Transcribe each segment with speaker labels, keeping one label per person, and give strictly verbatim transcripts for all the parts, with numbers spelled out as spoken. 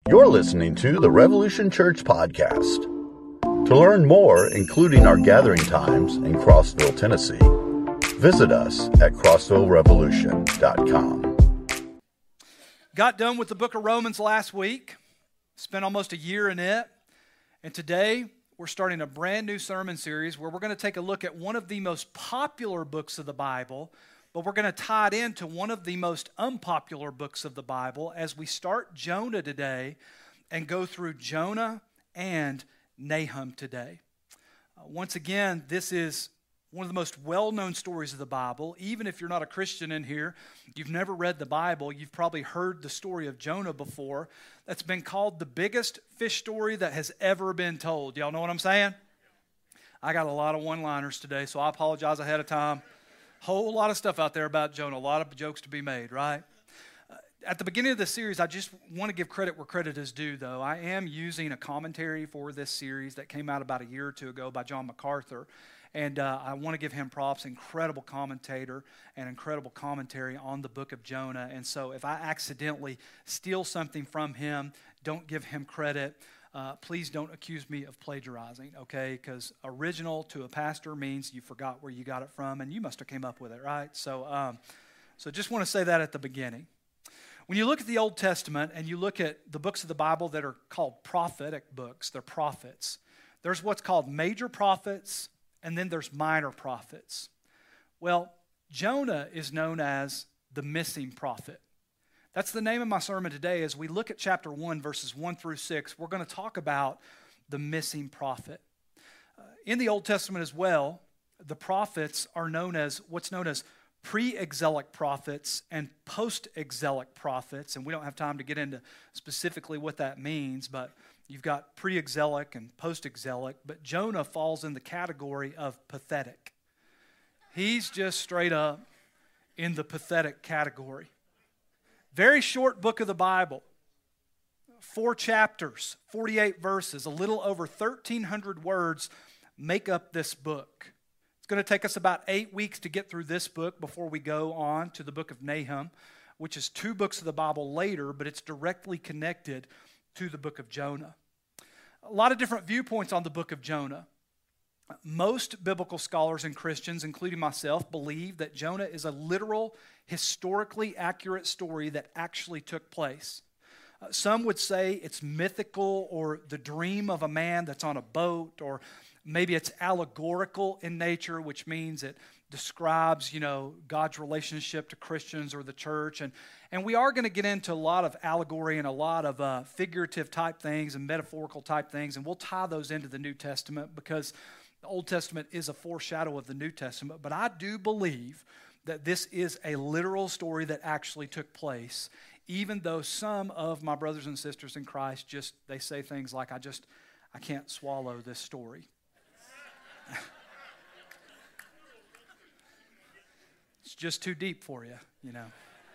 Speaker 1: You're listening to the Revolution Church Podcast. To learn more, including our gathering times in Crossville, Tennessee, visit us at crossville revolution dot com.
Speaker 2: Got done with the book of Romans last week. Spent almost a year in it. And today, we're starting a brand new sermon series where we're going to take a look at one of the most popular books of the Bible, but we're going to tie it into one of the most unpopular books of the Bible as we start Jonah today and go through Jonah and Nahum today. Uh, once again, this is one of the most well-known stories of the Bible. Even if you're not a Christian in here, you've never read the Bible, you've probably heard the story of Jonah before. That's been called the biggest fish story that has ever been told. Y'all know what I'm saying? I got a lot of one-liners today, so I apologize ahead of time. Whole lot of stuff out there about Jonah, a lot of jokes to be made, right? Uh, at the beginning of this series, I just want to give credit where credit is due, though. I am using a commentary for this series that came out about a year or two ago by John MacArthur, and uh, I want to give him props, incredible commentator and incredible commentary on the book of Jonah. And so if I accidentally steal something from him, don't give him credit. Uh, please don't accuse me of plagiarizing, okay? Because original to a pastor means you forgot where you got it from, and you must have came up with it, right? So, um, so just want to say that at the beginning. When you look at the Old Testament and you look at the books of the Bible that are called prophetic books, they're prophets. There's what's called major prophets, and then there's minor prophets. Well, Jonah is known as the missing prophet. That's the name of my sermon today. As we look at chapter one, verses one through six, we're going to talk about the missing prophet. Uh, in the Old Testament as well, the prophets are known as what's known as pre-exilic prophets and post-exilic prophets. And we don't have time to get into specifically what that means, but you've got pre-exilic and post-exilic. But Jonah falls in the category of pathetic. He's just straight up in the pathetic category. Very short book of the Bible, four chapters, forty-eight verses, a little over thirteen hundred words make up this book. It's going to take us about eight weeks to get through this book before we go on to the book of Nahum, which is two books of the Bible later, but it's directly connected to the book of Jonah. A lot of different viewpoints on the book of Jonah. Most biblical scholars and Christians, including myself, believe that Jonah is a literal, historically accurate story that actually took place. Uh, some would say it's mythical or the dream of a man that's on a boat, or maybe it's allegorical in nature, which means it describes, you know, God's relationship to Christians or the church. And, and we are going to get into a lot of allegory and a lot of uh, figurative type things and metaphorical type things, and we'll tie those into the New Testament because the Old Testament is a foreshadow of the New Testament. But I do believe that this is a literal story that actually took place, even though some of my brothers and sisters in Christ just, they say things like, I just, I can't swallow this story. It's just too deep for you, you know.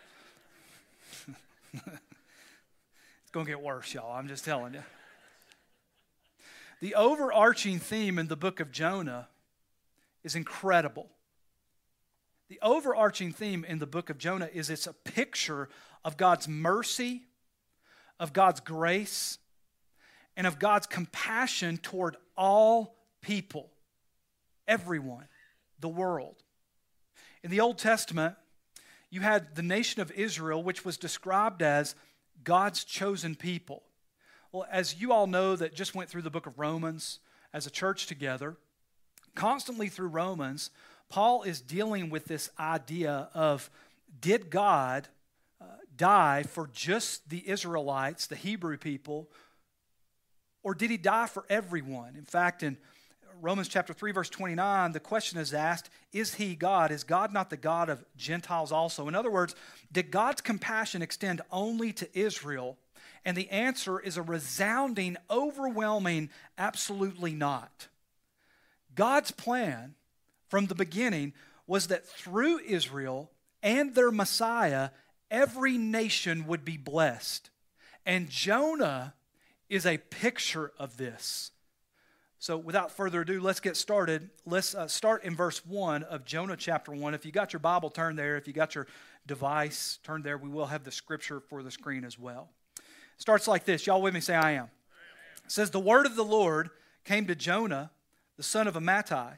Speaker 2: It's going to get worse, y'all. I'm just telling you. The overarching theme in the book of Jonah is incredible. The overarching theme in the book of Jonah is it's a picture of God's mercy, of God's grace, and of God's compassion toward all people, everyone, the world. In the Old Testament, you had the nation of Israel, which was described as God's chosen people. Well, as you all know that just went through the book of Romans as a church together, constantly through Romans, Paul is dealing with this idea of, did God uh, die for just the Israelites, the Hebrew people, or did he die for everyone? In fact, in Romans chapter three, verse twenty-nine, the question is asked, is he God? Is God not the God of Gentiles also? In other words, did God's compassion extend only to Israel? And the answer is a resounding, overwhelming, absolutely not. God's plan from the beginning was that through Israel and their Messiah, every nation would be blessed. And Jonah is a picture of this. So without further ado, let's get started. Let's uh, start in verse one of Jonah chapter one. If you got your Bible, turn there. If you got your device, turn there. We will have the scripture for the screen as well. Starts like this. Y'all with me? Say, I am. It says, the word of the Lord came to Jonah, the son of Amittai.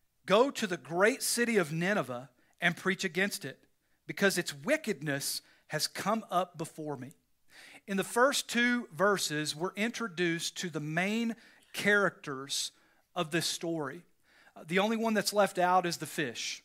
Speaker 2: Go to the great city of Nineveh and preach against it, because its wickedness has come up before me. In the first two verses, we're introduced to the main characters of this story. Uh, the only one that's left out is the fish,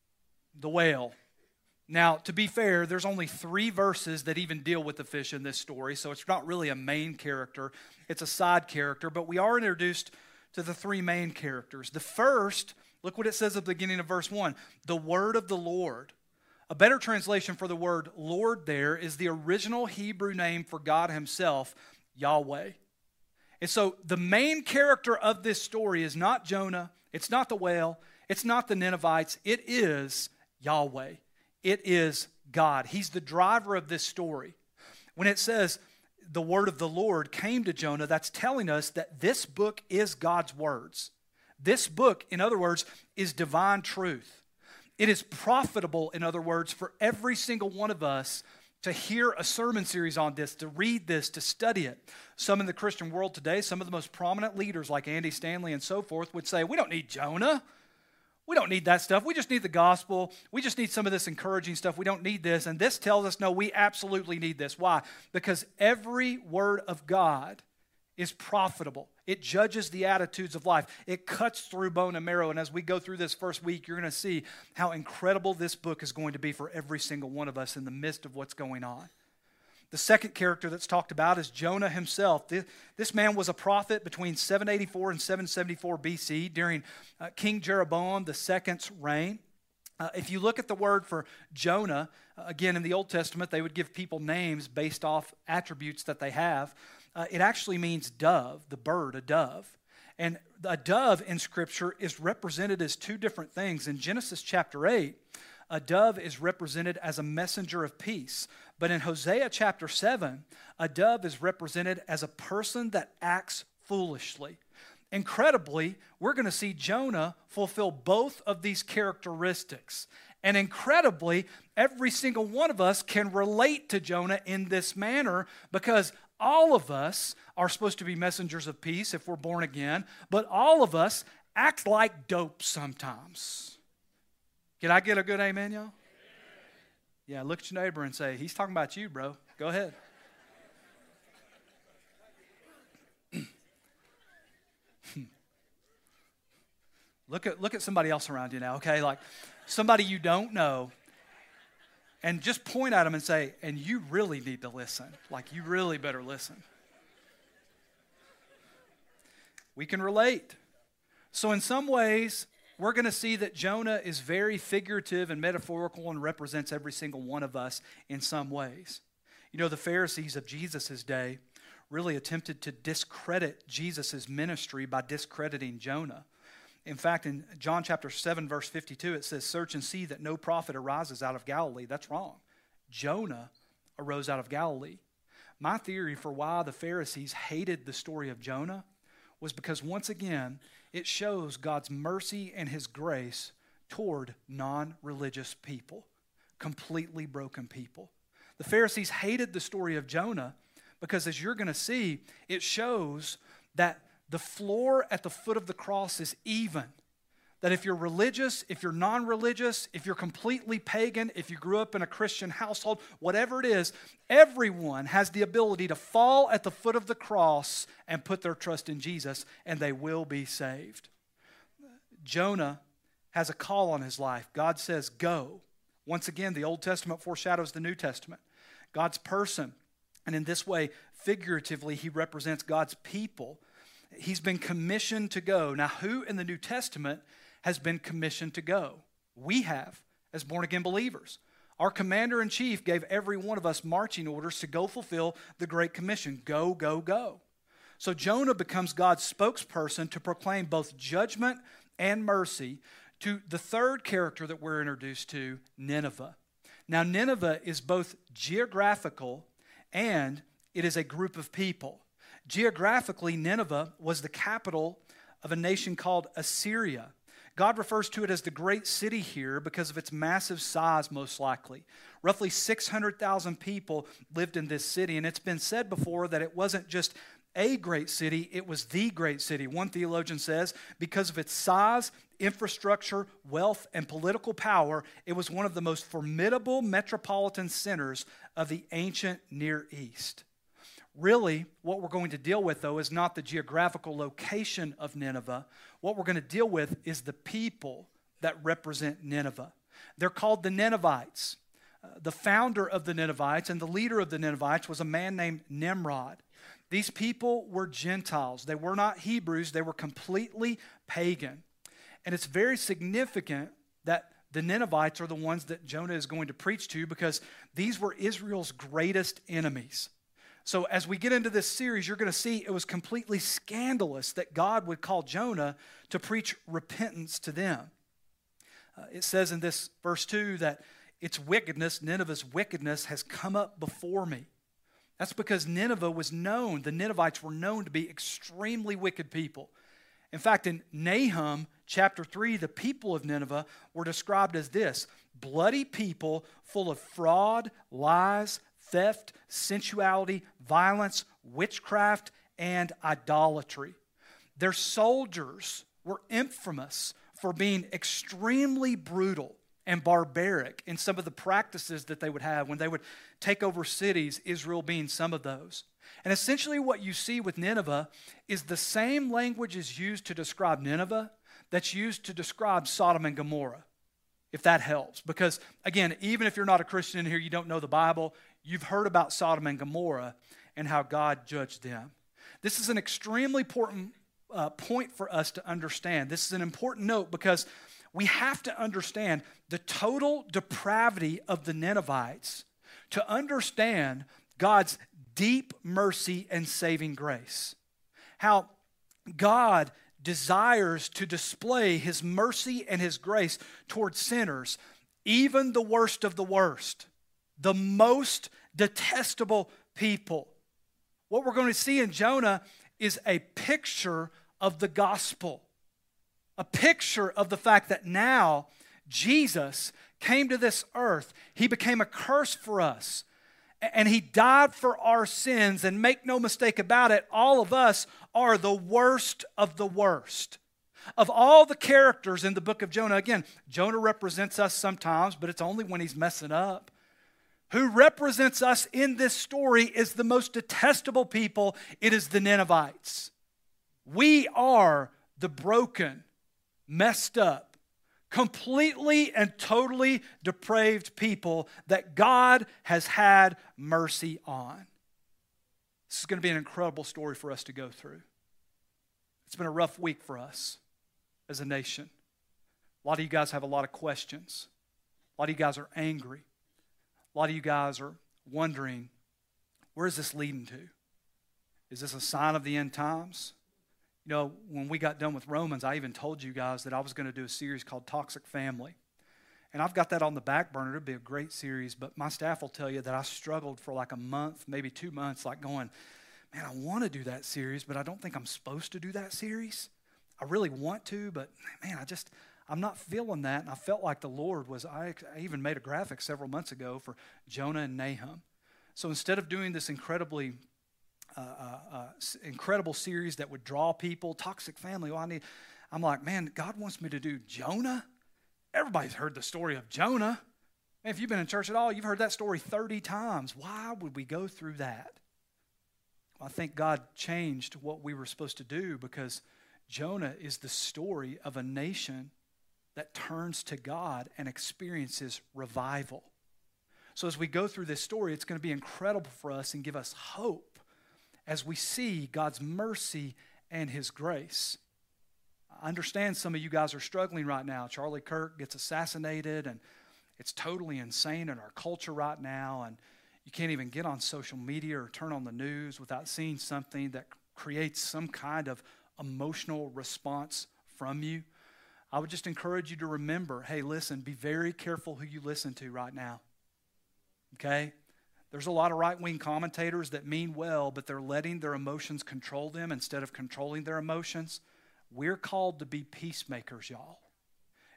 Speaker 2: the whale. Now, to be fair, there's only three verses that even deal with the fish in this story, so it's not really a main character. It's a side character, but we are introduced to the three main characters. The first, look what it says at the beginning of verse one, the word of the Lord. A better translation for the word Lord there is the original Hebrew name for God himself, Yahweh. And so the main character of this story is not Jonah, it's not the whale, it's not the Ninevites, it is Yahweh. It is God. He's the driver of this story. When it says the word of the Lord came to Jonah, that's telling us that this book is God's words. This book, in other words, is divine truth. It is profitable, in other words, for every single one of us to hear a sermon series on this, to read this, to study it. Some in the Christian world today, some of the most prominent leaders like Andy Stanley and so forth would say, we don't need Jonah. We don't need that stuff. We just need the gospel. We just need some of this encouraging stuff. We don't need this. And this tells us, no, we absolutely need this. Why? Because every word of God is profitable. It judges the attitudes of life. It cuts through bone and marrow. And as we go through this first week, you're going to see how incredible this book is going to be for every single one of us in the midst of what's going on. The second character that's talked about is Jonah himself. This, this man was a prophet between seven eighty-four and seven seventy-four B C during uh, King Jeroboam the second's reign. Uh, if you look at the word for Jonah, uh, again in the Old Testament, they would give people names based off attributes that they have. Uh, it actually means dove, the bird, a dove. And a dove in Scripture is represented as two different things. In Genesis chapter eight, a dove is represented as a messenger of peace. But in Hosea chapter seven, a dove is represented as a person that acts foolishly. Incredibly, we're going to see Jonah fulfill both of these characteristics. And incredibly, every single one of us can relate to Jonah in this manner because all of us are supposed to be messengers of peace if we're born again, but all of us act like dope sometimes. Can I get a good amen, y'all? Yeah, look at your neighbor and say, he's talking about you, bro. Go ahead. look at look at somebody else around you now, okay? Like somebody you don't know. And just point at them and say, and you really need to listen. Like you really better listen. We can relate. So in some ways, we're going to see that Jonah is very figurative and metaphorical and represents every single one of us in some ways. You know, the Pharisees of Jesus' day really attempted to discredit Jesus' ministry by discrediting Jonah. In fact, in John chapter seven, verse fifty-two, it says, search and see that no prophet arises out of Galilee. That's wrong. Jonah arose out of Galilee. My theory for why the Pharisees hated the story of Jonah was because, once again, it shows God's mercy and his grace toward non-religious people, completely broken people. The Pharisees hated the story of Jonah because, as you're going to see, it shows that the floor at the foot of the cross is even. That if you're religious, if you're non-religious, if you're completely pagan, if you grew up in a Christian household, whatever it is, everyone has the ability to fall at the foot of the cross and put their trust in Jesus, and they will be saved. Jonah has a call on his life. God says, go. Once again, the Old Testament foreshadows the New Testament. God's person, and in this way, figuratively, he represents God's people. He's been commissioned to go. Now, who in the New Testament has been commissioned to go? We have, as born-again believers. Our commander-in-chief gave every one of us marching orders to go fulfill the Great Commission. Go, go, go. So Jonah becomes God's spokesperson to proclaim both judgment and mercy to the third character that we're introduced to, Nineveh. Now, Nineveh is both geographical and it is a group of people. Geographically, Nineveh was the capital of a nation called Assyria. God refers to it as the great city here because of its massive size, most likely. Roughly six hundred thousand people lived in this city, and it's been said before that it wasn't just a great city, it was the great city. One theologian says, because of its size, infrastructure, wealth, and political power, it was one of the most formidable metropolitan centers of the ancient Near East. Really, what we're going to deal with, though, is not the geographical location of Nineveh. What we're going to deal with is the people that represent Nineveh. They're called the Ninevites. Uh, the founder of the Ninevites and the leader of the Ninevites was a man named Nimrod. These people were Gentiles. They were not Hebrews. They were completely pagan. And it's very significant that the Ninevites are the ones that Jonah is going to preach to because these were Israel's greatest enemies. So as we get into this series, you're going to see it was completely scandalous that God would call Jonah to preach repentance to them. Uh, it says in this verse two that its wickedness, Nineveh's wickedness, has come up before me. That's because Nineveh was known, the Ninevites were known to be extremely wicked people. In fact, in Nahum chapter three, the people of Nineveh were described as this: bloody people full of fraud, lies, theft, sensuality, violence, witchcraft, and idolatry. Their soldiers were infamous for being extremely brutal and barbaric in some of the practices that they would have when they would take over cities, Israel being some of those. And essentially what you see with Nineveh is the same language is used to describe Nineveh that's used to describe Sodom and Gomorrah, if that helps. Because, again, even if you're not a Christian in here, you don't know the Bible, you've heard about Sodom and Gomorrah and how God judged them. This is an extremely important uh, point for us to understand. This is an important note because we have to understand the total depravity of the Ninevites to understand God's deep mercy and saving grace. How God desires to display His mercy and His grace towards sinners, even the worst of the worst, the most detestable people. What we're going to see in Jonah is a picture of the gospel. A picture of the fact that now Jesus came to this earth. He became a curse for us. And He died for our sins. And make no mistake about it, all of us are the worst of the worst. Of all the characters in the book of Jonah, again, Jonah represents us sometimes, but it's only when he's messing up. Who represents us in this story is the most detestable people. It is the Ninevites. We are the broken, messed up, completely and totally depraved people that God has had mercy on. This is going to be an incredible story for us to go through. It's been a rough week for us as a nation. A lot of you guys have a lot of questions. A lot of you guys are angry. A lot of you guys are wondering, where is this leading to? Is this a sign of the end times? You know, when we got done with Romans, I even told you guys that I was going to do a series called Toxic Family. And I've got that on the back burner. It'd be a great series, but my staff will tell you that I struggled for like a month, maybe two months, like going, man, I want to do that series, but I don't think I'm supposed to do that series. I really want to, but man, I just, I'm not feeling that. And I felt like the Lord was, I, I even made a graphic several months ago for Jonah and Nahum. So instead of doing this incredibly Uh, uh, uh, incredible series that would draw people, Toxic Family. Well, I need, I'm like, man, God wants me to do Jonah? Everybody's heard the story of Jonah. Man, if you've been in church at all, you've heard that story thirty times. Why would we go through that? Well, I think God changed what we were supposed to do because Jonah is the story of a nation that turns to God and experiences revival. So as we go through this story, it's going to be incredible for us and give us hope as we see God's mercy and His grace. I understand some of you guys are struggling right now. Charlie Kirk gets assassinated, and it's totally insane in our culture right now, and you can't even get on social media or turn on the news without seeing something that creates some kind of emotional response from you. I would just encourage you to remember, hey, listen, be very careful who you listen to right now, okay? There's a lot of right-wing commentators that mean well, but they're letting their emotions control them instead of controlling their emotions. We're called to be peacemakers, y'all.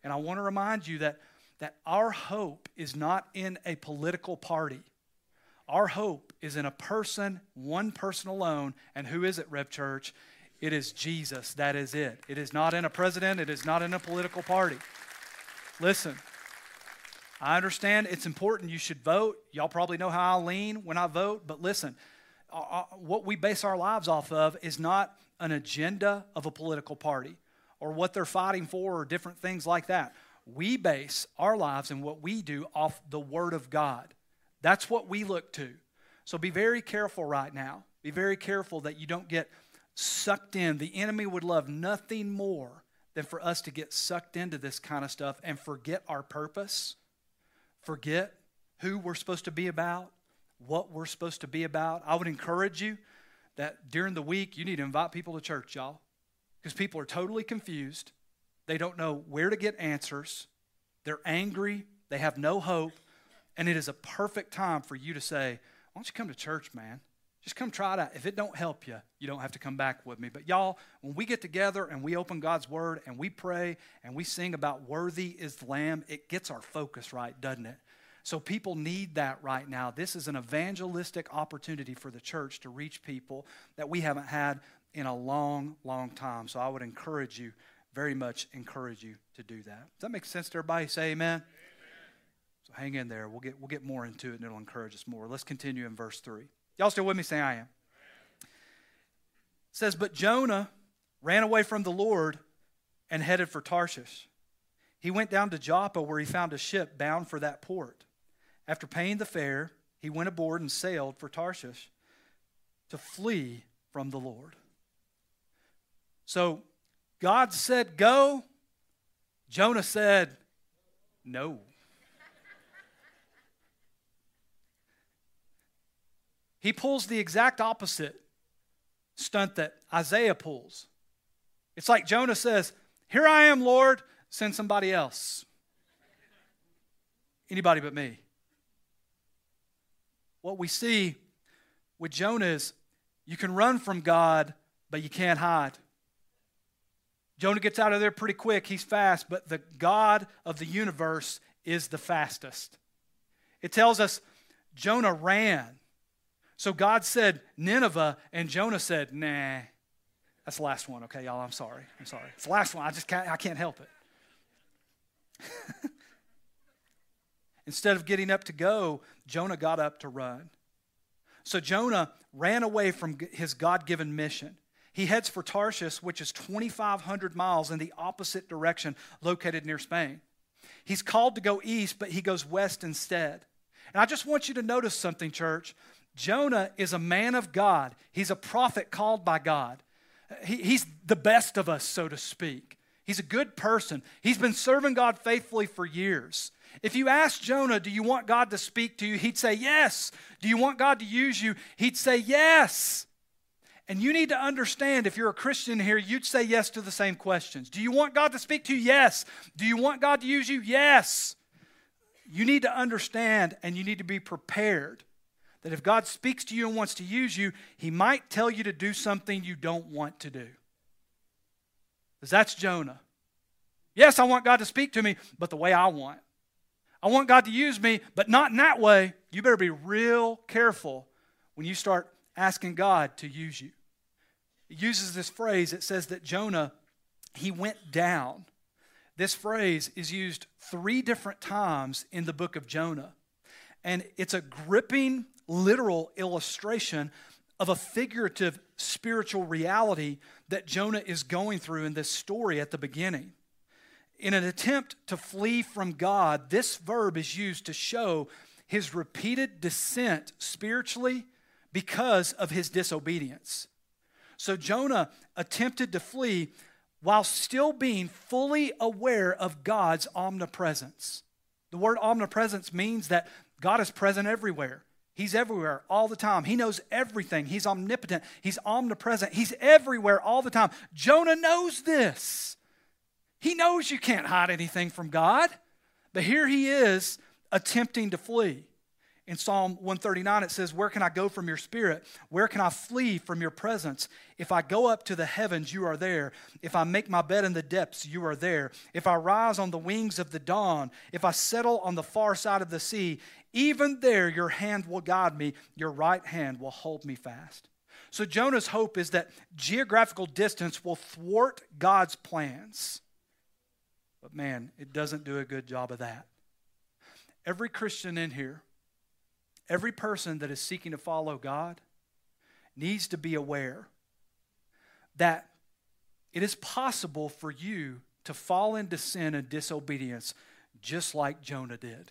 Speaker 2: And I want to remind you that, that our hope is not in a political party. Our hope is in a person, one person alone. And who is it, Rev Church? It is Jesus. That is it. It is not in a president. It is not in a political party. Listen, I understand it's important you should vote. Y'all probably know how I lean when I vote. But listen, uh, what we base our lives off of is not an agenda of a political party or what they're fighting for or different things like that. We base our lives and what we do off the Word of God. That's what we look to. So be very careful right now. Be very careful that you don't get sucked in. The enemy would love nothing more than for us to get sucked into this kind of stuff and forget our purpose, forget who we're supposed to be about, what we're supposed to be about. I would encourage you that during the week you need to invite people to church, y'all, because people are totally confused. They don't know where to get answers. They're angry. They have no hope. And it is a perfect time for you to say, why don't you come to church, man? Just come try it out. If it don't help you, you don't have to come back with me. But y'all, when we get together and we open God's Word and we pray and we sing about worthy is the Lamb, it gets our focus right, doesn't it? So people need that right now. This is an evangelistic opportunity for the church to reach people that we haven't had in a long, long time. So I would encourage you, very much encourage you to do that. Does that make sense to everybody? Say amen. So hang in there. We'll get we'll get more into it, and it'll encourage us more. Let's continue in verse three. Y'all still with me? Say I am. It says, but Jonah ran away from the Lord and headed for Tarshish. He went down to Joppa, where he found a ship bound for that port. After paying the fare, he went aboard and sailed for Tarshish to flee from the Lord. So God said go. Jonah said no. He pulls the exact opposite stunt that Isaiah pulls. It's like Jonah says, here I am, Lord, send somebody else. Anybody but me. What we see with Jonah is you can run from God, but you can't hide. Jonah gets out of there pretty quick. He's fast, but the God of the universe is the fastest. It tells us Jonah ran. So God said Nineveh, and Jonah said, nah. That's the last one, okay, y'all? I'm sorry. I'm sorry. It's the last one. I just can't, I can't help it. Instead of getting up to go, Jonah got up to run. So Jonah ran away from his God-given mission. He heads for Tarshish, which is twenty-five hundred miles in the opposite direction, located near Spain. He's called to go east, but he goes west instead. And I just want you to notice something, church. Jonah is a man of God. He's a prophet called by God. He, he's the best of us, so to speak. He's a good person. He's been serving God faithfully for years. If you ask Jonah, do you want God to speak to you? He'd say yes. Do you want God to use you? He'd say yes. And you need to understand, if you're a Christian here, you'd say yes to the same questions. Do you want God to speak to you? Yes. Do you want God to use you? Yes. You need to understand and you need to be prepared that if God speaks to you and wants to use you, He might tell you to do something you don't want to do. Because that's Jonah. Yes, I want God to speak to me, but the way I want. I want God to use me, but not in that way. You better be real careful when you start asking God to use you. It uses this phrase. It says that Jonah, he went down. This phrase is used three different times in the book of Jonah. And it's a gripping, literal illustration of a figurative spiritual reality that Jonah is going through in this story at the beginning. In an attempt to flee from God, this verb is used to show his repeated descent spiritually because of his disobedience. So Jonah attempted to flee while still being fully aware of God's omnipresence. The word omnipresence means that God is present everywhere. He's everywhere all the time. He knows everything. He's omnipotent. He's omnipresent. He's everywhere all the time. Jonah knows this. He knows you can't hide anything from God. But here he is attempting to flee. In Psalm one thirty-nine, it says, where can I go from your spirit? Where can I flee from your presence? If I go up to the heavens, you are there. If I make my bed in the depths, you are there. If I rise on the wings of the dawn, if I settle on the far side of the sea, even there your hand will guide me, your right hand will hold me fast. So Jonah's hope is that geographical distance will thwart God's plans. But man, it doesn't do a good job of that. Every Christian in here, every person that is seeking to follow God needs to be aware that it is possible for you to fall into sin and disobedience just like Jonah did.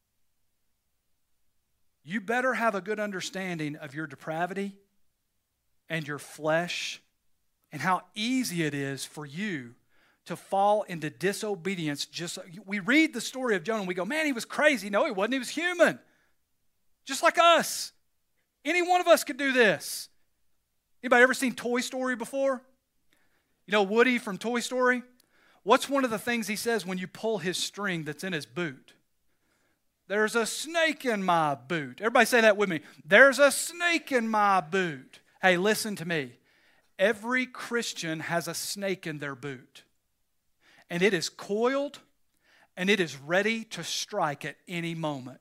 Speaker 2: You better have a good understanding of your depravity and your flesh and how easy it is for you to fall into disobedience. Just we read the story of Jonah and we go, man, he was crazy. No, he wasn't. He was human. Just like us. Any one of us could do this. Anybody ever seen Toy Story before? You know Woody from Toy Story? What's one of the things he says when you pull his string that's in his boot? There's a snake in my boot. Everybody say that with me. There's a snake in my boot. Hey, listen to me. Every Christian has a snake in their boot. And it is coiled and it is ready to strike at any moment.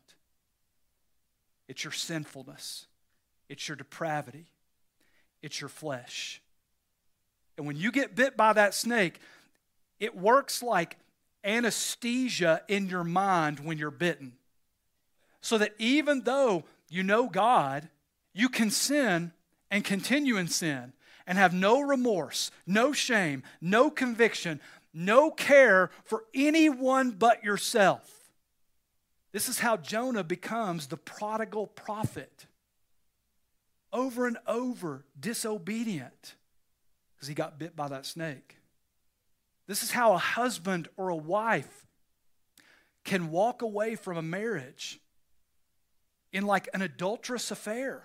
Speaker 2: It's your sinfulness. It's your depravity. It's your flesh. And when you get bit by that snake, it works like anesthesia in your mind when you're bitten. So that even though you know God, you can sin and continue in sin and have no remorse, no shame, no conviction, no care for anyone but yourself. This is how Jonah becomes the prodigal prophet. Over and over, disobedient, because he got bit by that snake. This is how a husband or a wife can walk away from a marriage in like an adulterous affair.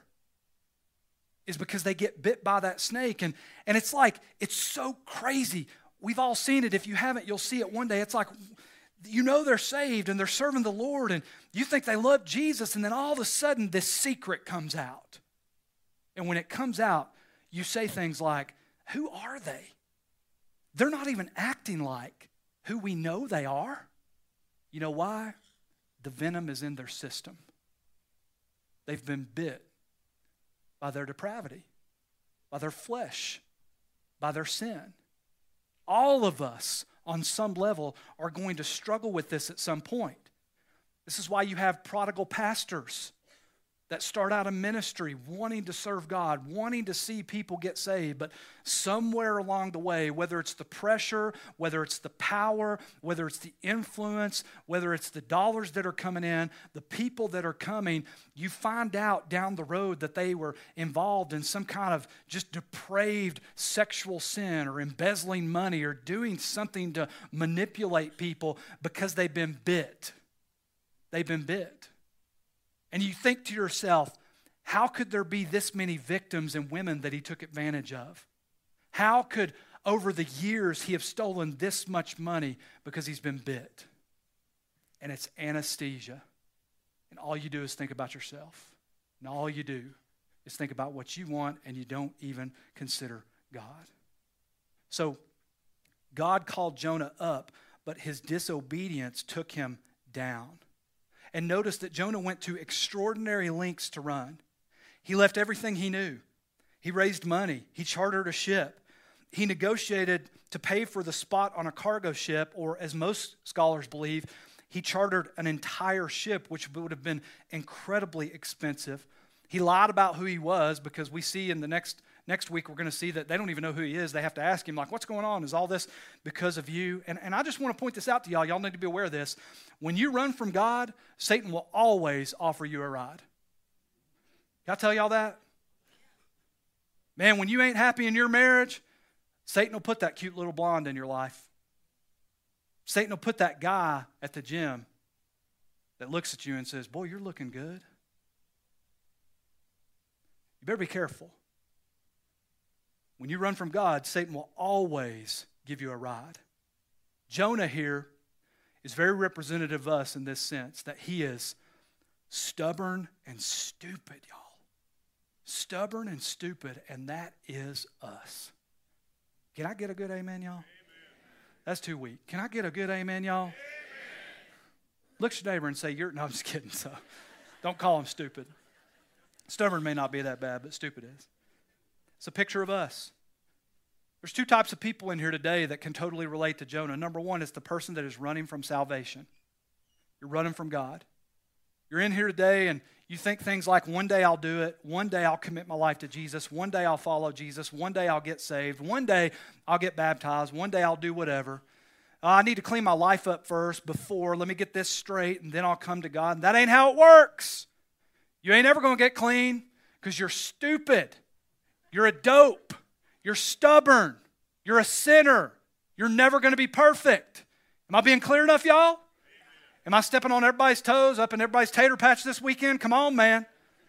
Speaker 2: Is because they get bit by that snake. And, and it's like, it's so crazy. We've all seen it. If you haven't, you'll see it one day. It's like, you know they're saved and they're serving the Lord and you think they love Jesus, and then all of a sudden this secret comes out. And when it comes out, you say things like, who are they? They're not even acting like who we know they are. You know why? The venom is in their system. They've been bit by their depravity, by their flesh, by their sin. All of us, on some level, are going to struggle with this at some point. This is why you have prodigal pastors that start out a ministry wanting to serve God, wanting to see people get saved, but somewhere along the way, whether it's the pressure, whether it's the power, whether it's the influence, whether it's the dollars that are coming in, the people that are coming, you find out down the road that they were involved in some kind of just depraved sexual sin or embezzling money or doing something to manipulate people because they've been bit. They've been bit. And you think to yourself, how could there be this many victims and women that he took advantage of? How could, over the years, he have stolen this much money because he's been bit? And it's anesthesia. And all you do is think about yourself. And all you do is think about what you want, and you don't even consider God. So God called Jonah up, but his disobedience took him down. And notice that Jonah went to extraordinary lengths to run. He left everything he knew. He raised money. He chartered a ship. He negotiated to pay for the spot on a cargo ship, or as most scholars believe, he chartered an entire ship, which would have been incredibly expensive. He lied about who he was, because we see in the next next week, we're going to see that they don't even know who he is. They have to ask him, like, what's going on? Is all this because of you? And, and I just want to point this out to y'all. Y'all need to be aware of this. When you run from God, Satan will always offer you a ride. Can I tell y'all that? Man, when you ain't happy in your marriage, Satan will put that cute little blonde in your life. Satan will put that guy at the gym that looks at you and says, boy, you're looking good. You better be careful. When you run from God, Satan will always give you a ride. Jonah here is very representative of us in this sense, that he is Stubborn and stupid, y'all. Stubborn and stupid, and that is us. Can I get a good amen, y'all? Amen. That's too weak. Can I get a good amen, y'all? Amen. Look at your neighbor and say, "You're." No, I'm just kidding. So, don't call him stupid. Stubborn may not be that bad, but stupid is. It's a picture of us. There's two types of people in here today that can totally relate to Jonah. Number one is the person that is running from salvation. You're running from God. You're in here today and you think things like, one day I'll do it, one day I'll commit my life to Jesus, one day I'll follow Jesus, one day I'll get saved, one day I'll get baptized, one day I'll do whatever. Uh, I need to clean my life up first before, let me get this straight, and then I'll come to God. And that ain't how it works. You ain't ever going to get clean because you're stupid. You're a dope. You're stubborn. You're a sinner. You're never going to be perfect. Am I being clear enough, y'all? Am I stepping on everybody's toes, up in everybody's tater patch this weekend? Come on, man.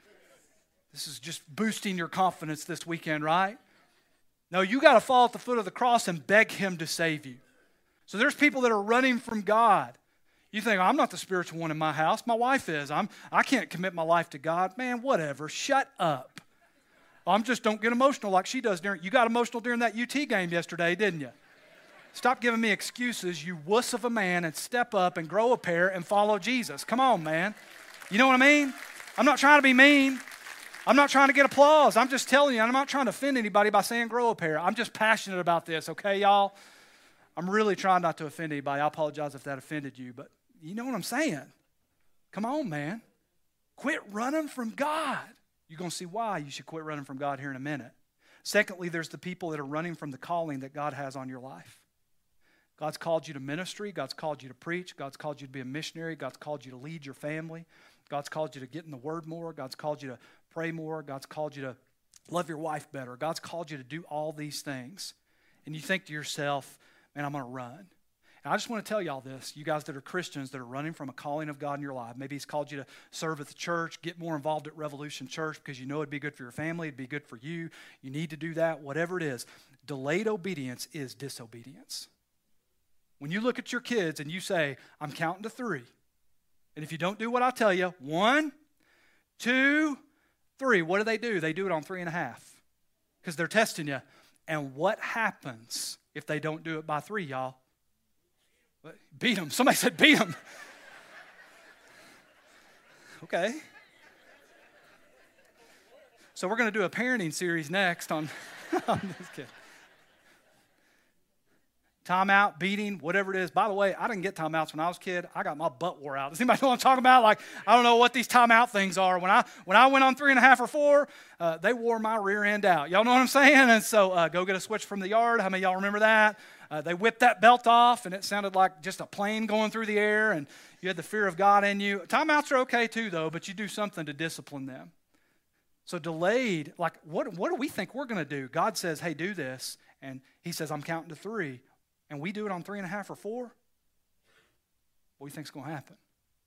Speaker 2: This is just boosting your confidence this weekend, right? No, you got to fall at the foot of the cross and beg Him to save you. So there's people that are running from God. You think, I'm not the spiritual one in my house. My wife is. I'm, I can't commit my life to God. Man, whatever. Shut up. I'm just don't get emotional like she does. During, you got emotional during that U T game yesterday, didn't you? Stop giving me excuses, you wuss of a man, and step up and grow a pair and follow Jesus. Come on, man. You know what I mean? I'm not trying to be mean. I'm not trying to get applause. I'm just telling you, I'm not trying to offend anybody by saying grow a pair. I'm just passionate about this, okay, y'all? I'm really trying not to offend anybody. I apologize if that offended you, but you know what I'm saying. Come on, man. Quit running from God. You're going to see why you should quit running from God here in a minute. Secondly, there's the people that are running from the calling that God has on your life. God's called you to ministry. God's called you to preach. God's called you to be a missionary. God's called you to lead your family. God's called you to get in the Word more. God's called you to pray more. God's called you to love your wife better. God's called you to do all these things. And you think to yourself, man, I'm going to run. And I just want to tell y'all this, you guys that are Christians that are running from a calling of God in your life. Maybe He's called you to serve at the church, get more involved at Revolution Church because you know it'd be good for your family, it'd be good for you. You need to do that, whatever it is. Delayed obedience is disobedience. When you look at your kids and you say, I'm counting to three, and if you don't do what I tell you, one, two, three, what do they do? They do it on three and a half because they're testing you. And what happens if they don't do it by three, y'all? Beat them. Somebody said beat them. Okay. So we're going to do a parenting series next on, I'm just kidding. Timeout, beating, whatever it is. By the way, I didn't get timeouts when I was a kid. I got my butt wore out. Does anybody know what I'm talking about? Like, I don't know what these timeout things are. When I when I went on three and a half or four, uh, they wore my rear end out. Y'all know what I'm saying? And so uh, go get a switch from the yard. How many of y'all remember that? Uh, they whipped that belt off, and it sounded like just a plane going through the air, and you had the fear of God in you. Timeouts are okay too, though, but you do something to discipline them. So delayed, like what, what do we think we're going to do? God says, hey, do this, and He says, I'm counting to three. And we do it on three and a half or four, what do you think's going to happen?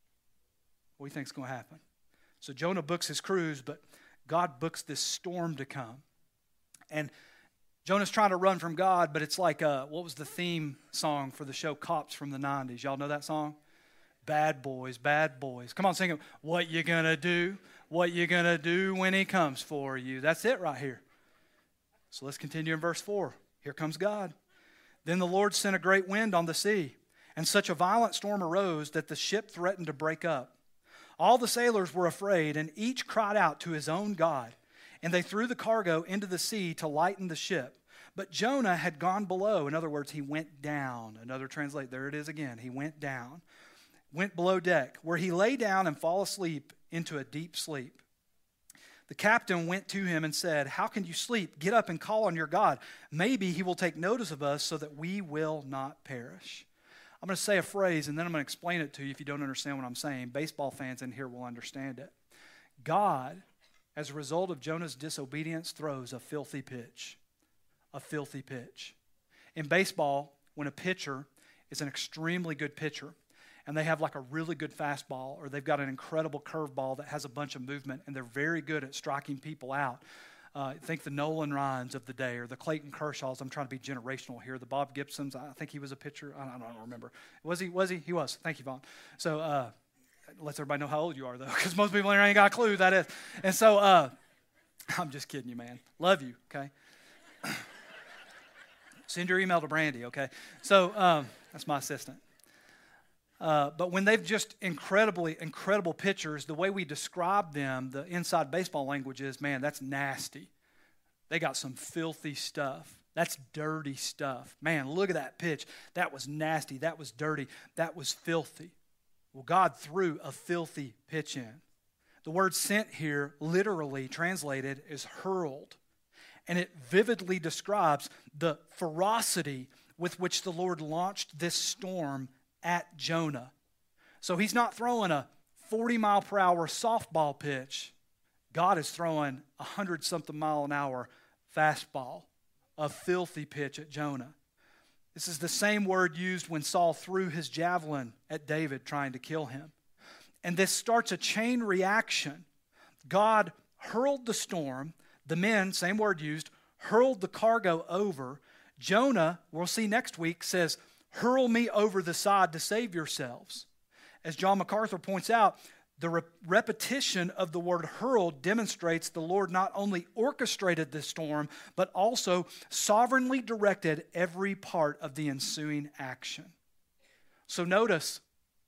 Speaker 2: What do you think's going to happen? So Jonah books his cruise, but God books this storm to come. And Jonah's trying to run from God, but it's like, uh, what was the theme song for the show Cops from the nineties? Y'all know that song? Bad boys, bad boys. Come on, sing it. What you gonna do? What you gonna do when He comes for you? That's it right here. So let's continue in verse four. Here comes God. Then the Lord sent a great wind on the sea, and such a violent storm arose that the ship threatened to break up. All the sailors were afraid, and each cried out to his own God. And they threw the cargo into the sea to lighten the ship. But Jonah had gone below. In other words, he went down. Another translate, there it is again. He went down, went below deck, where he lay down and fell asleep into a deep sleep. The captain went to him and said, how can you sleep? Get up and call on your God. Maybe He will take notice of us so that we will not perish. I'm going to say a phrase, and then I'm going to explain it to you if you don't understand what I'm saying. Baseball fans in here will understand it. God, as a result of Jonah's disobedience, throws a filthy pitch. A filthy pitch. In baseball, when a pitcher is an extremely good pitcher, and they have like a really good fastball, or they've got an incredible curveball that has a bunch of movement, and they're very good at striking people out. Uh, think the Nolan Ryans of the day, or the Clayton Kershaws. I'm trying to be generational here. The Bob Gibsons, I think he was a pitcher. I don't, I don't remember. Was he? Was he? He was. Thank you, Vaughn. So uh, lets everybody know how old you are, though, because most people ain't got a clue who that is. And so, uh, I'm just kidding you, man. Love you, okay? Send your email to Brandy, okay? So, um, that's my assistant. Uh, but when they've just incredibly, incredible pictures, the way we describe them, the inside baseball language is, man, that's nasty. They got some filthy stuff. That's dirty stuff. Man, look at that pitch. That was nasty. That was dirty. That was filthy. Well, God threw a filthy pitch in. The word sent here, literally translated, is hurled. And it vividly describes the ferocity with which the Lord launched this storm at Jonah. So he's not throwing a forty mile per hour softball pitch. God is throwing a hundred something mile an hour fastball, a filthy pitch at Jonah. This is the same word used when Saul threw his javelin at David trying to kill him. And this starts a chain reaction. God hurled the storm. The men, same word used, hurled the cargo over. Jonah, we'll see next week, says, hurl me over the side to save yourselves. As John MacArthur points out, the re- repetition of the word hurl demonstrates the Lord not only orchestrated the storm, but also sovereignly directed every part of the ensuing action. So notice,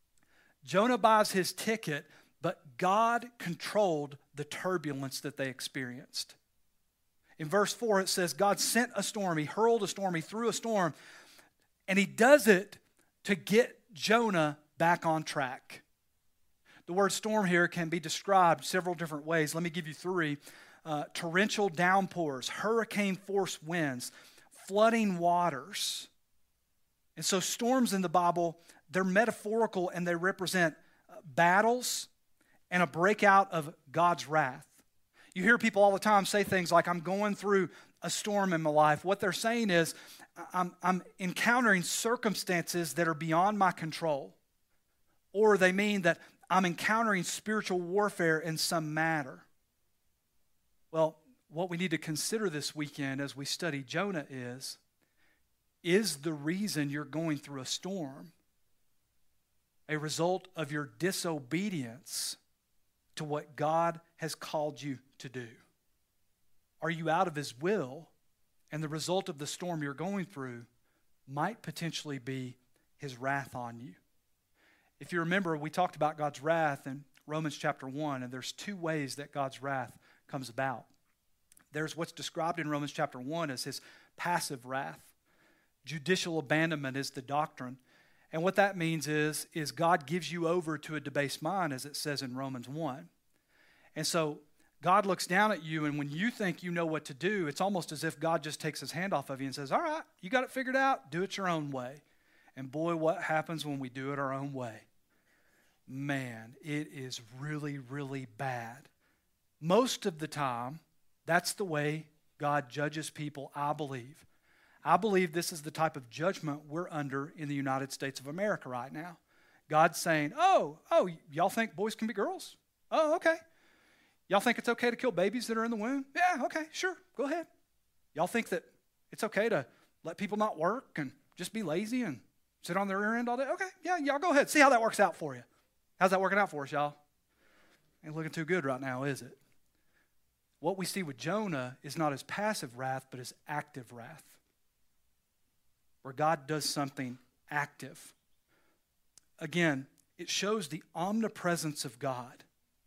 Speaker 2: Jonah buys his ticket, but God controlled the turbulence that they experienced. In verse four, it says, God sent a storm. He hurled a storm. He threw a storm. And he does it to get Jonah back on track. The word storm here can be described several different ways. Let me give you three. Uh, torrential downpours, hurricane-force winds, flooding waters. And so storms in the Bible, they're metaphorical and they represent battles and a breakout of God's wrath. You hear people all the time say things like, I'm going through a storm in my life. What they're saying is, I'm, I'm encountering circumstances that are beyond my control. Or they mean that I'm encountering spiritual warfare in some manner. Well, what we need to consider this weekend as we study Jonah is, is the reason you're going through a storm a result of your disobedience to what God has called you to do? Are you out of His will, and the result of the storm you're going through might potentially be His wrath on you? If you remember, we talked about God's wrath in Romans chapter one, and there's two ways that God's wrath comes about. There's what's described in Romans chapter one as His passive wrath. Judicial abandonment is the doctrine. And what that means is, is God gives you over to a debased mind, as it says in Romans one. And so God looks down at you, and when you think you know what to do, it's almost as if God just takes His hand off of you and says, all right, you got it figured out, do it your own way. And boy, what happens when we do it our own way? Man, it is really, really bad. Most of the time, that's the way God judges people, I believe. I believe this is the type of judgment we're under in the United States of America right now. God's saying, oh, oh, y'all think boys can be girls? Oh, okay. Y'all think it's okay to kill babies that are in the womb? Yeah, okay, sure, go ahead. Y'all think that it's okay to let people not work and just be lazy and sit on their rear end all day? Okay, yeah, y'all go ahead. See how that works out for you. How's that working out for us, y'all? Ain't looking too good right now, is it? What we see with Jonah is not his passive wrath, but his active wrath, where God does something active. Again, it shows the omnipresence of God.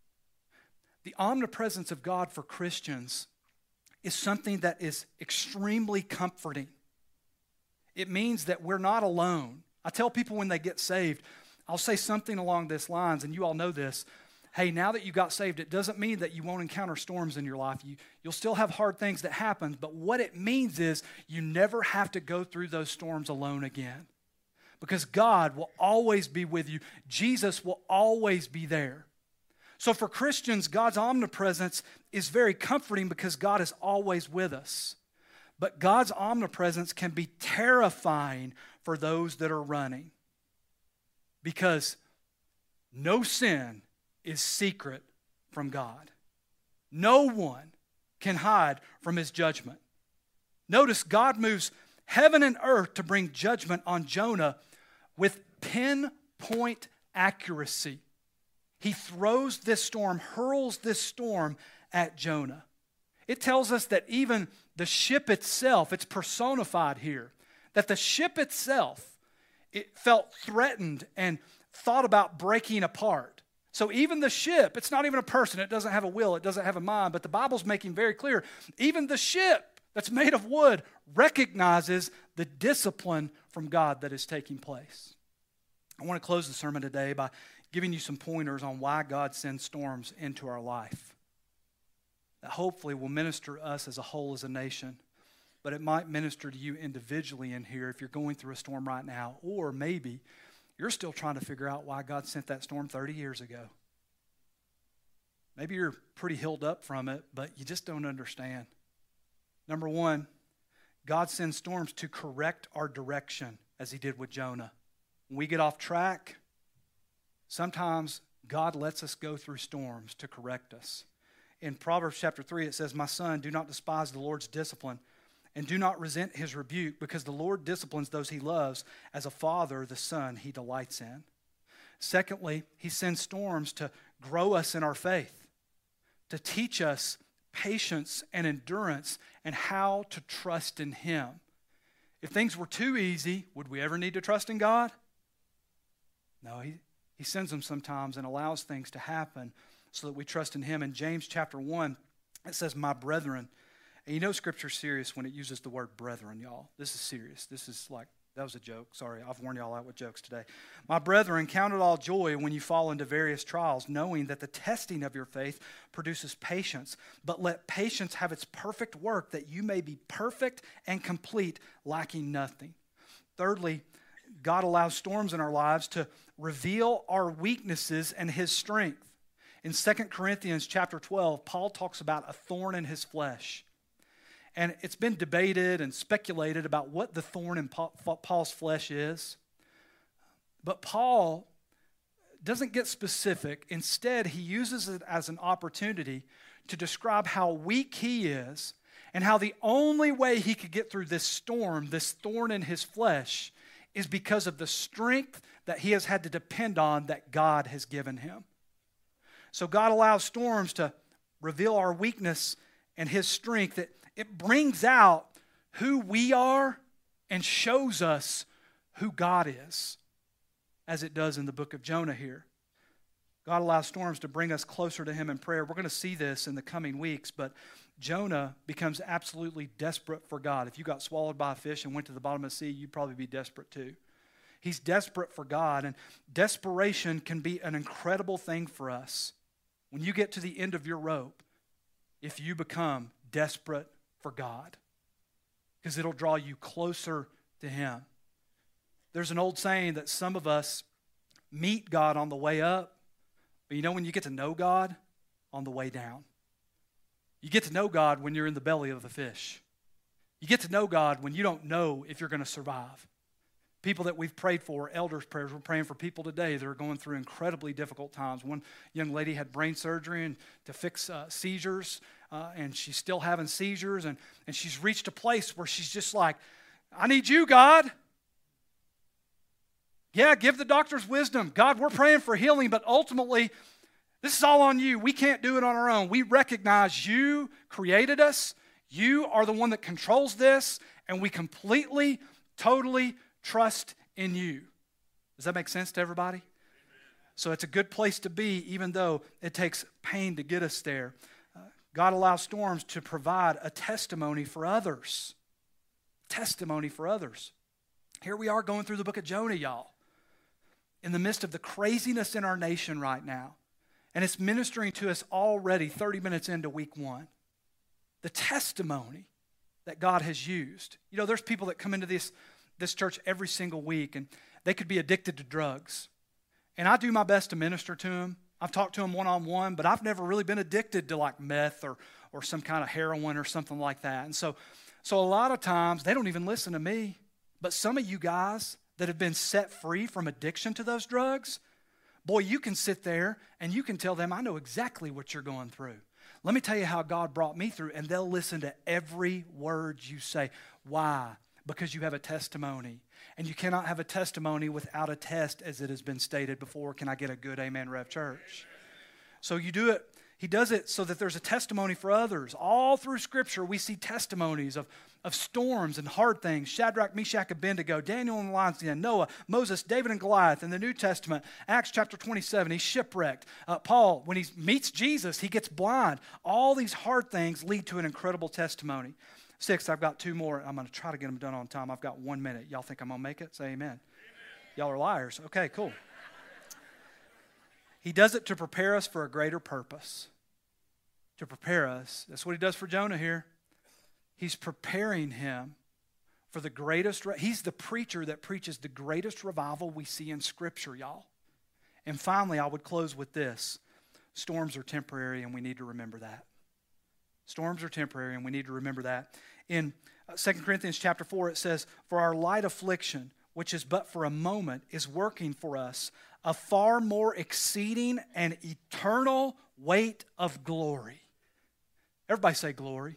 Speaker 2: The omnipresence of God for Christians is something that is extremely comforting. It means that we're not alone. I tell people when they get saved, I'll say something along these lines, and you all know this. Hey, now that you got saved, it doesn't mean that you won't encounter storms in your life. You, you'll still have hard things that happen, but what it means is you never have to go through those storms alone again, because God will always be with you. Jesus will always be there. So for Christians, God's omnipresence is very comforting because God is always with us. But God's omnipresence can be terrifying for those that are running, because no sin is secret from God. No one can hide from His judgment. Notice God moves heaven and earth to bring judgment on Jonah with pinpoint accuracy. he throws this storm, hurls this storm at Jonah. It tells us that even the ship itself, it's personified here, that the ship itself, it felt threatened and thought about breaking apart. So even the ship, it's not even a person, it doesn't have a will, it doesn't have a mind, but the Bible's making very clear, even the ship that's made of wood recognizes the discipline from God that is taking place. I want to close the sermon today by giving you some pointers on why God sends storms into our life. That hopefully will minister to us as a whole as a nation, but it might minister to you individually in here if you're going through a storm right now, or maybe you're still trying to figure out why God sent that storm thirty years ago. Maybe you're pretty healed up from it, but you just don't understand. Number one, God sends storms to correct our direction, as he did with Jonah. When we get off track, sometimes God lets us go through storms to correct us. In Proverbs chapter three, it says, "My son, do not despise the Lord's discipline, and do not resent his rebuke, because the Lord disciplines those he loves, as a father the son he delights in." Secondly, he sends storms to grow us in our faith, to teach us patience and endurance and how to trust in him. If things were too easy, would we ever need to trust in God? No, he, he sends them sometimes and allows things to happen so that we trust in him. In James chapter one, it says, "My brethren," and you know Scripture's serious when it uses the word brethren, y'all. This is serious. This is like, that was a joke. Sorry, I've worn y'all out with jokes today. "My brethren, count it all joy when you fall into various trials, knowing that the testing of your faith produces patience. But let patience have its perfect work, that you may be perfect and complete, lacking nothing." Thirdly, God allows storms in our lives to reveal our weaknesses and his strength. In Second Corinthians chapter twelve, Paul talks about a thorn in his flesh. And it's been debated and speculated about what the thorn in Paul's flesh is. But Paul doesn't get specific. Instead, he uses it as an opportunity to describe how weak he is and how the only way he could get through this storm, this thorn in his flesh, is because of the strength that he has had to depend on that God has given him. So God allows storms to reveal our weakness and his strength. That it brings out who we are and shows us who God is, as it does in the book of Jonah here. God allows storms to bring us closer to him in prayer. We're going to see this in the coming weeks, but Jonah becomes absolutely desperate for God. If you got swallowed by a fish and went to the bottom of the sea, you'd probably be desperate too. He's desperate for God, and desperation can be an incredible thing for us. When you get to the end of your rope, if you become desperate for God, because it'll draw you closer to him. There's an old saying that some of us meet God on the way up, but you know when you get to know God? On the way down. You get to know God when you're in the belly of the fish. You get to know God when you don't know if you're going to survive. People that we've prayed for, elders' prayers, we're praying for people today that are going through incredibly difficult times. One young lady had brain surgery and to fix uh, seizures, uh, and she's still having seizures, and, and she's reached a place where she's just like, "I need you, God." Yeah, give the doctors wisdom. God, we're praying for healing, but ultimately, this is all on you. We can't do it on our own. We recognize you created us. You are the one that controls this, and we completely, totally trust in you. Does that make sense to everybody? Amen. So it's a good place to be, even though it takes pain to get us there. Uh, God allows storms to provide a testimony for others. Testimony for others. Here we are going through the book of Jonah, y'all, in the midst of the craziness in our nation right now. And it's ministering to us already thirty minutes into week one. The testimony that God has used. You know, there's people that come into this this church every single week, and they could be addicted to drugs. And I do my best to minister to them. I've talked to them one-on-one, but I've never really been addicted to like meth or or some kind of heroin or something like that. And so, so a lot of times, they don't even listen to me. But some of you guys that have been set free from addiction to those drugs, boy, you can sit there and you can tell them, "I know exactly what you're going through. Let me tell you how God brought me through." And they'll listen to every word you say. Why? Because you have a testimony. And you cannot have a testimony without a test, as it has been stated before. Can I get a good amen, Rev Church? So you do it, he does it so that there's a testimony for others. All through Scripture, we see testimonies of, of storms and hard things. Shadrach, Meshach, Abednego, Daniel and the lion's den, Noah, Moses, David and Goliath. In the New Testament, Acts chapter twenty-seven, he's shipwrecked. Uh, Paul, when he meets Jesus, he gets blind. All these hard things lead to an incredible testimony. Six, I've got two more. I'm going to try to get them done on time. I've got one minute. Y'all think I'm going to make it? Say amen. Amen. Y'all are liars. Okay, cool. He does it to prepare us for a greater purpose. To prepare us. That's what he does for Jonah here. He's preparing him for the greatest. Re- He's the preacher that preaches the greatest revival we see in Scripture, y'all. And finally, I would close with this. Storms are temporary, and we need to remember that. Storms are temporary, and we need to remember that. In Second Corinthians chapter four, it says, "For our light affliction, which is but for a moment, is working for us a far more exceeding and eternal weight of glory." Everybody say glory.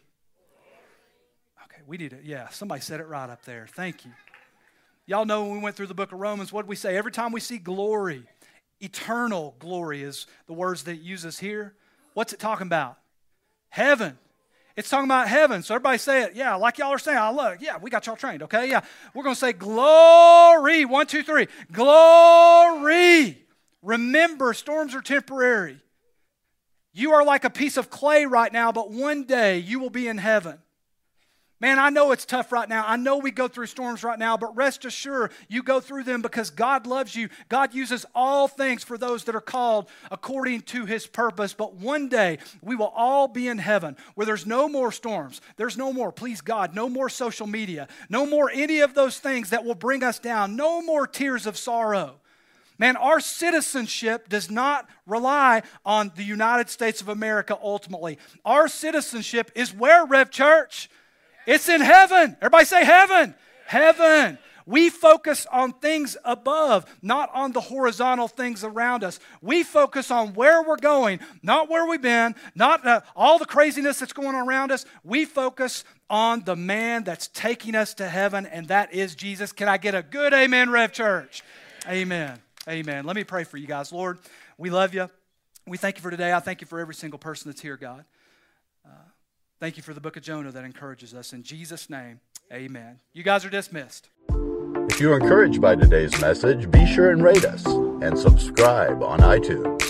Speaker 2: Okay, we need it. Yeah, somebody said it right up there. Thank you. Y'all know when we went through the book of Romans, what did we say? Every time we see glory, eternal glory is the words that it uses here. What's it talking about? Heaven. It's talking about heaven. So everybody say it. Yeah, like y'all are saying. I love it. Yeah, we got y'all trained, okay? Yeah. We're going to say glory. One, two, three. Glory. Remember, storms are temporary. You are like a piece of clay right now, but one day you will be in heaven. Man, I know it's tough right now. I know we go through storms right now, but rest assured, you go through them because God loves you. God uses all things for those that are called according to His purpose. But one day, we will all be in heaven where there's no more storms. There's no more, please God, no more social media. No more any of those things that will bring us down. No more tears of sorrow. Man, our citizenship does not rely on the United States of America ultimately. Our citizenship is where, Rev Church? It's in heaven. Everybody say heaven. Heaven. We focus on things above, not on the horizontal things around us. We focus on where we're going, not where we've been, not uh, all the craziness that's going on around us. We focus on the man that's taking us to heaven, and that is Jesus. Can I get a good amen, Rev Church? Amen. Amen. Let me pray for you guys. Lord, we love you. We thank you for today. I thank you for every single person that's here, God. Uh, thank you for the book of Jonah that encourages us. In Jesus' name, amen. You guys are dismissed.
Speaker 1: If you're encouraged by today's message, be sure and rate us and subscribe on iTunes.